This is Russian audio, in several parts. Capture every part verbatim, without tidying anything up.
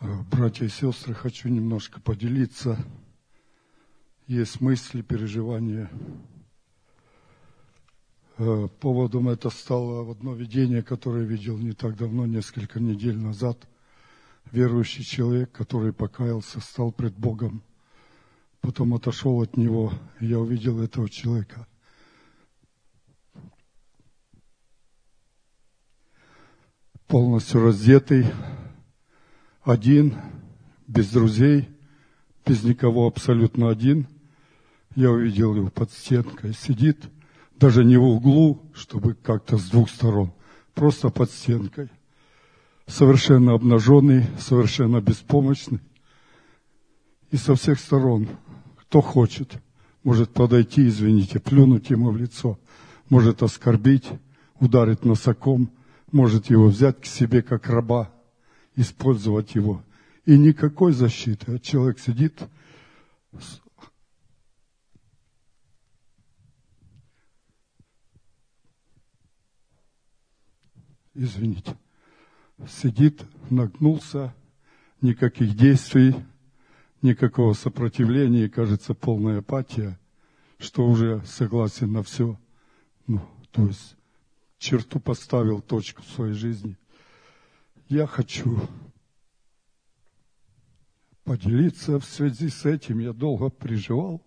Братья и сестры, хочу немножко поделиться. Есть мысли, переживания. Поводом это стало одно видение, которое я видел не так давно, несколько недель назад. Верующий человек, который покаялся, стал пред Богом, потом отошел от Него, и я увидел этого человека. Полностью раздетый, один, без друзей, без никого, абсолютно один. Я увидел его под стенкой, сидит, даже не в углу, чтобы как-то с двух сторон, просто под стенкой. Совершенно обнаженный, совершенно беспомощный. И со всех сторон, кто хочет, может подойти, извините, плюнуть ему в лицо, может оскорбить, ударить носоком, может его взять к себе как раба, использовать его. И никакой защиты. Человек сидит, извините, сидит, нагнулся, никаких действий, никакого сопротивления, и, кажется, полная апатия, что уже согласен на все. Ну, то есть черту поставил, точку в своей жизни. Я хочу поделиться в связи с этим. Я долго переживал.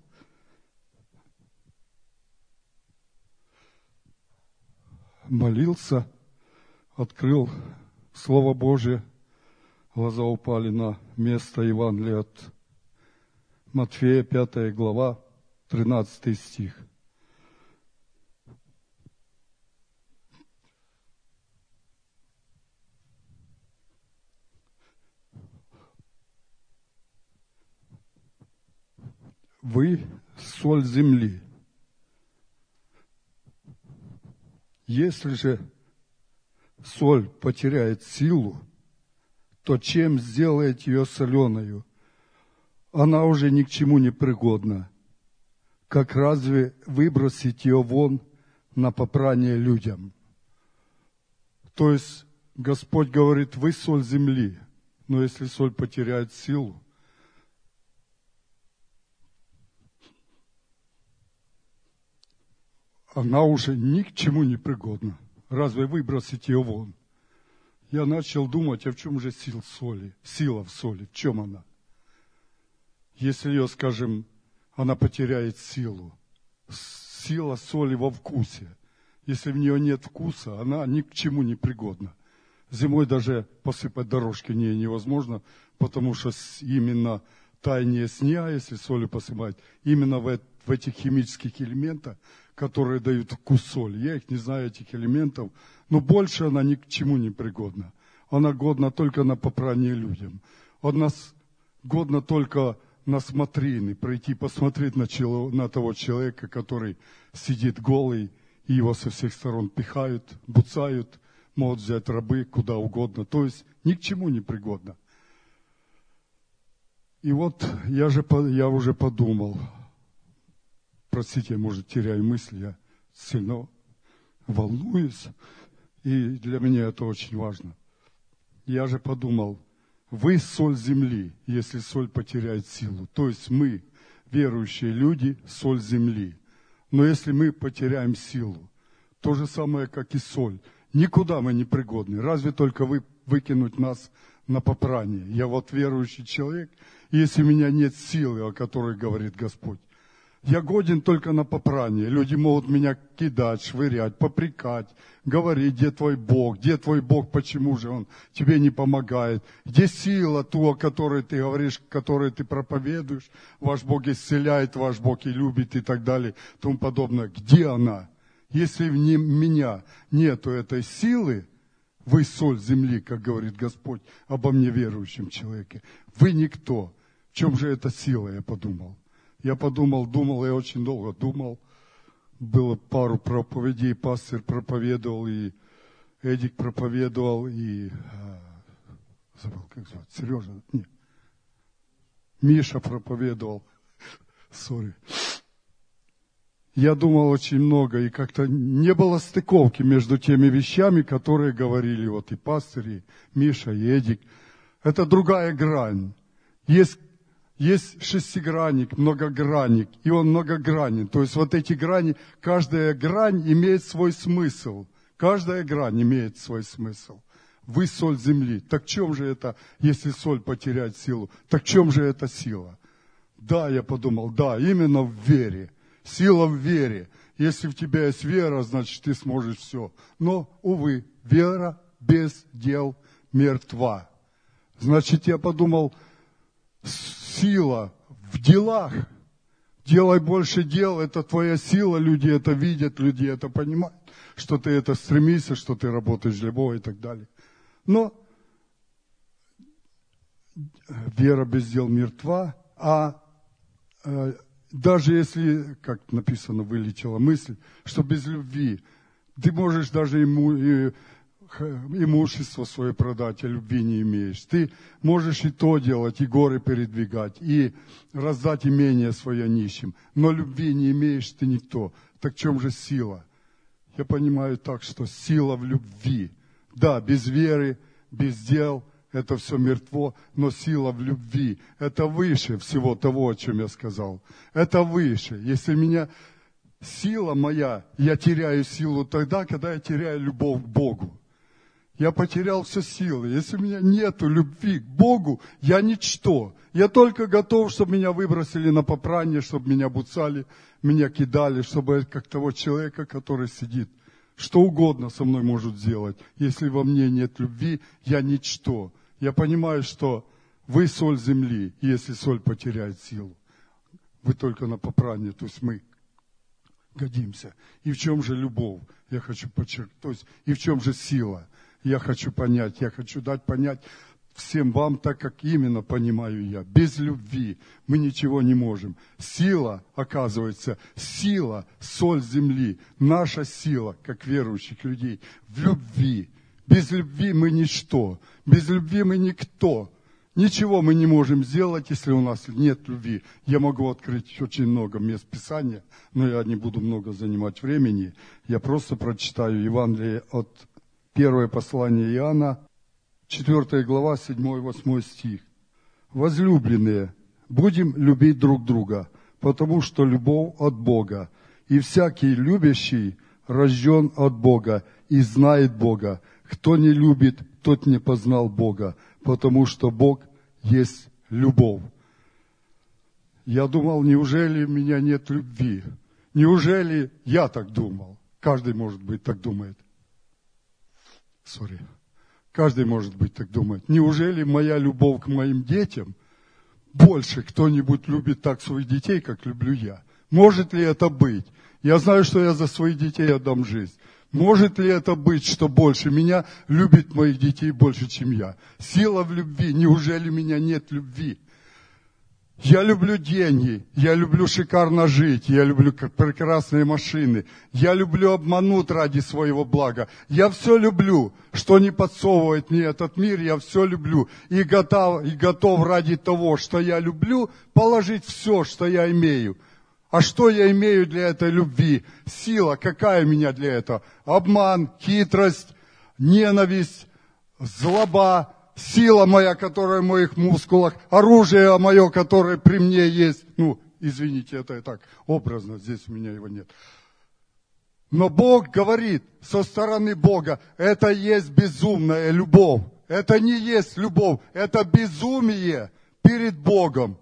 Молился, открыл Слово Божие. Глаза упали на место Евангелия от Матфея, пятая глава, тринадцатый стих. Вы соль земли. Если же соль потеряет силу, то чем сделает ее соленою? Она уже ни к чему не пригодна. Как разве выбросить ее вон на попрание людям? То есть Господь говорит, вы соль земли, но если соль потеряет силу, она уже ни к чему не пригодна. Разве выбросить ее вон? Я начал думать, а в чем же сила соли? Сила в соли, в чем она? Если ее, скажем, она потеряет силу. Сила соли во вкусе. Если в нее нет вкуса, она ни к чему не пригодна. Зимой даже посыпать дорожки не невозможно, потому что именно таяние снега, если солью посыпать, именно в, в этих химических элементах, которые дают вкус соли. Я их не знаю, этих элементов, но больше она ни к чему не пригодна. Она годна только на попрание людям. Она годна только на смотрины, пройти посмотреть на, чело, на того человека, который сидит голый, и его со всех сторон пихают, буцают, могут взять рабы куда угодно. То есть ни к чему не пригодна. И вот я, же, я уже подумал, простите, я, может, теряю мысль, я сильно волнуюсь, и для меня это очень важно. Я же подумал, вы соль земли, если соль потеряет силу. То есть мы, верующие люди, соль земли. Но если мы потеряем силу, то же самое, как и соль, никуда мы не пригодны. Разве только вы выкинуть нас на попрание. Я вот верующий человек, если у меня нет силы, о которой говорит Господь, я годен только на попрание. Люди могут меня кидать, швырять, попрекать, говорить, где твой Бог, где твой Бог, почему же Он тебе не помогает, где сила ту, о которой ты говоришь, которой ты проповедуешь, ваш Бог исцеляет, ваш Бог и любит и так далее, и тому подобное. Где она? Если в меня нету этой силы, вы соль земли, как говорит Господь обо мне верующем человеке. Вы никто. В чем же эта сила, я подумал. Я подумал, думал, я очень долго думал. Было пару проповедей, пастырь проповедовал, и Эдик проповедовал, и... А, забыл, как звать, Сережа? Нет. Миша проповедовал. Сори. Я думал очень много, и как-то не было стыковки между теми вещами, которые говорили вот и пастырь, и Миша, и Эдик. Это другая грань. Есть, есть шестигранник, многогранник, и он многогранен. То есть вот эти грани, каждая грань имеет свой смысл. Каждая грань имеет свой смысл. Вы соль земли. Так в чем же это, если соль потеряет силу? Так в чем же эта сила? Да, я подумал, да, именно в вере. Сила в вере. Если в тебя есть вера, значит, ты сможешь все. Но, увы, вера без дел мертва. Значит, я подумал, сила в делах. Делай больше дел, это твоя сила, люди это видят, люди это понимают, что ты это стремишься, что ты работаешь для Бога и так далее. Но вера без дел мертва, а э, даже если, как написано, вылетела мысль, что без любви ты можешь даже ему, и, имущество свое продать, а любви не имеешь. Ты можешь и то делать, и горы передвигать, и раздать имение свое нищим, но любви не имеешь ты никто. Так в чем же сила? Я понимаю так, что сила в любви. Да, без веры, без дел это все мертво, но сила в любви. Это выше всего того, о чем я сказал. Это выше. Если меня сила моя, я теряю силу тогда, когда я теряю любовь к Богу. Я потерял все силы. Если у меня нет любви к Богу, я ничто. Я только готов, чтобы меня выбросили на попрание, чтобы меня буцали, меня кидали, чтобы как того человека, который сидит. Что угодно со мной может сделать. Если во мне нет любви, я ничто. Я понимаю, что вы соль земли, и если соль потеряет силу, вы только на попрание, то есть мы годимся. И в чем же любовь? Я хочу подчеркнуть. То есть, и в чем же сила? Я хочу понять, я хочу дать понять всем вам, так как именно понимаю я. Без любви мы ничего не можем. Сила, оказывается, сила, соль земли, наша сила, как верующих людей, в любви. Без любви мы ничто, без любви мы никто. Ничего мы не можем сделать, если у нас нет любви. Я могу открыть очень много мест Писания, но я не буду много занимать времени. Я просто прочитаю Евангелие от первое послание Иоанна, четвёртая глава, седьмой-восьмой стих. «Возлюбленные, будем любить друг друга, потому что любовь от Бога, и всякий любящий рожден от Бога и знает Бога. Кто не любит, тот не познал Бога, потому что Бог есть любовь». Я думал, неужели у меня нет любви? Неужели я так думал? Каждый, может быть, так думает. Sorry. Каждый, может быть, так думает. Неужели моя любовь к моим детям больше кто-нибудь любит так своих детей, как люблю я? Может ли это быть? Я знаю, что я за своих детей отдам жизнь. Может ли это быть, что больше меня любит моих детей больше, чем я? Сила в любви. Неужели у меня нет любви? Я люблю деньги, я люблю шикарно жить, я люблю прекрасные машины, я люблю обмануть ради своего блага. Я все люблю, что не подсовывает мне этот мир, я все люблю. И готов, и готов ради того, что я люблю, положить все, что я имею. А что я имею для этой любви? Сила, какая у меня для этого? Обман, хитрость, ненависть, злоба. Сила моя, которая в моих мускулах, оружие мое, которое при мне есть. Ну, извините, это и так образно, здесь у меня его нет. Но Бог говорит со стороны Бога, это есть безумная любовь. Это не есть любовь, это безумие перед Богом.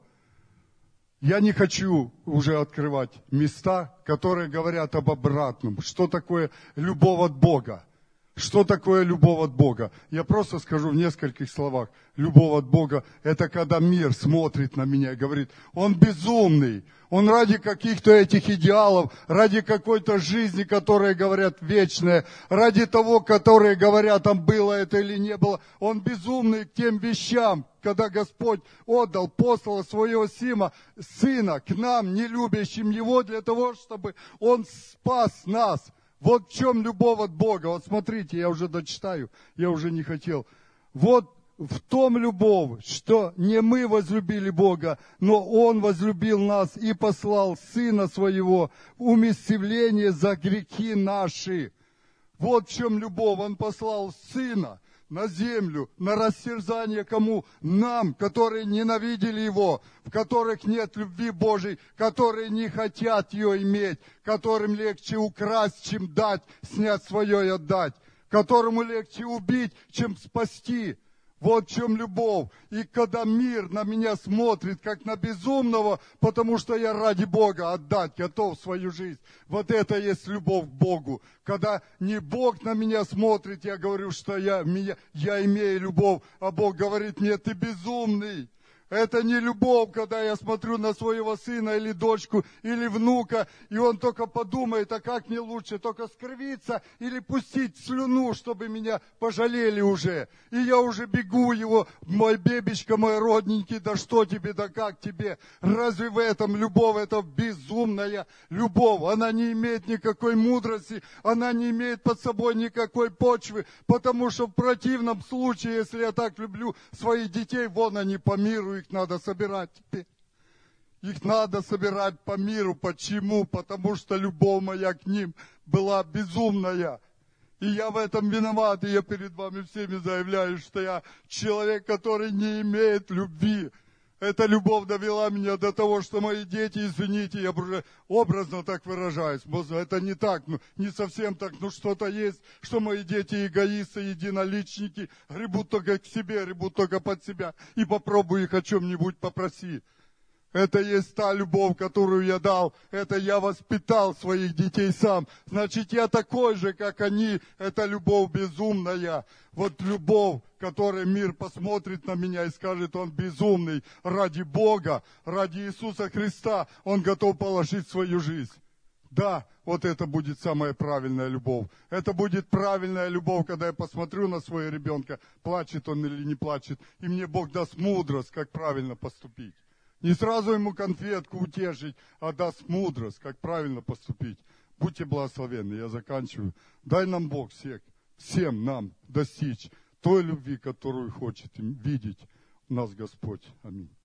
Я не хочу уже открывать места, которые говорят об обратном. Что такое любовь от Бога? Что такое любовь от Бога? Я просто скажу в нескольких словах. Любовь от Бога – это когда мир смотрит на меня и говорит, он безумный, он ради каких-то этих идеалов, ради какой-то жизни, которые говорят вечная, ради того, которые говорят, там было это или не было, он безумный к тем вещам, когда Господь отдал, послал своего Сима, Сына к нам, не любящим Его, для того, чтобы Он спас нас. Вот в чем любовь от Бога. Вот смотрите, я уже дочитаю, я уже не хотел. Вот в том любовь, что не мы возлюбили Бога, но Он возлюбил нас и послал Сына Своего в умилостивление за грехи наши. Вот в чем любовь. Он послал Сына. на землю, на растерзание кому? Нам, которые ненавидели Его, в которых нет любви Божией, которые не хотят ее иметь, которым легче украсть, чем дать, снять свое и отдать, которому легче убить, чем спасти. Вот в чем любовь. И когда мир на меня смотрит, как на безумного, потому что я ради Бога отдать готов свою жизнь. Вот это есть любовь к Богу. Когда не Бог на меня смотрит, я говорю, что я, меня, я имею любовь, а Бог говорит мне, ты безумный. Это не любовь, когда я смотрю на своего сына или дочку, или внука, и он только подумает, а как мне лучше, только скривиться или пустить слюну, чтобы меня пожалели уже. И я уже бегу его, мой бебечка, мой родненький, да что тебе, да как тебе. Разве в этом любовь, это безумная любовь? Она не имеет никакой мудрости, она не имеет под собой никакой почвы, потому что в противном случае, если я так люблю своих детей, вон они по миру, их надо собирать теперь. Их надо собирать по миру. Почему? Потому что любовь моя к ним была безумная. И я в этом виноват. И я перед вами всеми заявляю, что я человек, который не имеет любви. Эта любовь довела меня до того, что мои дети, извините, я уже образно так выражаюсь, это не так, ну, не совсем так, но что-то есть, что мои дети эгоисты, единоличники, гребут только к себе, гребут только под себя, и попробуй их о чем-нибудь попроси. Это есть та любовь, которую я дал. Это я воспитал своих детей сам. Значит, я такой же, как они. Это любовь безумная. Вот любовь, которой мир посмотрит на меня и скажет, он безумный. Ради Бога, ради Иисуса Христа он готов положить свою жизнь. Да, вот это будет самая правильная любовь. Это будет правильная любовь, когда я посмотрю на своего ребенка, плачет он или не плачет, и мне Бог даст мудрость, как правильно поступить. Не сразу ему конфетку утешить, а даст мудрость, как правильно поступить. Будьте благословенны, я заканчиваю. Дай нам Бог всех, всем нам достичь той любви, которую хочет видеть у нас Господь. Аминь.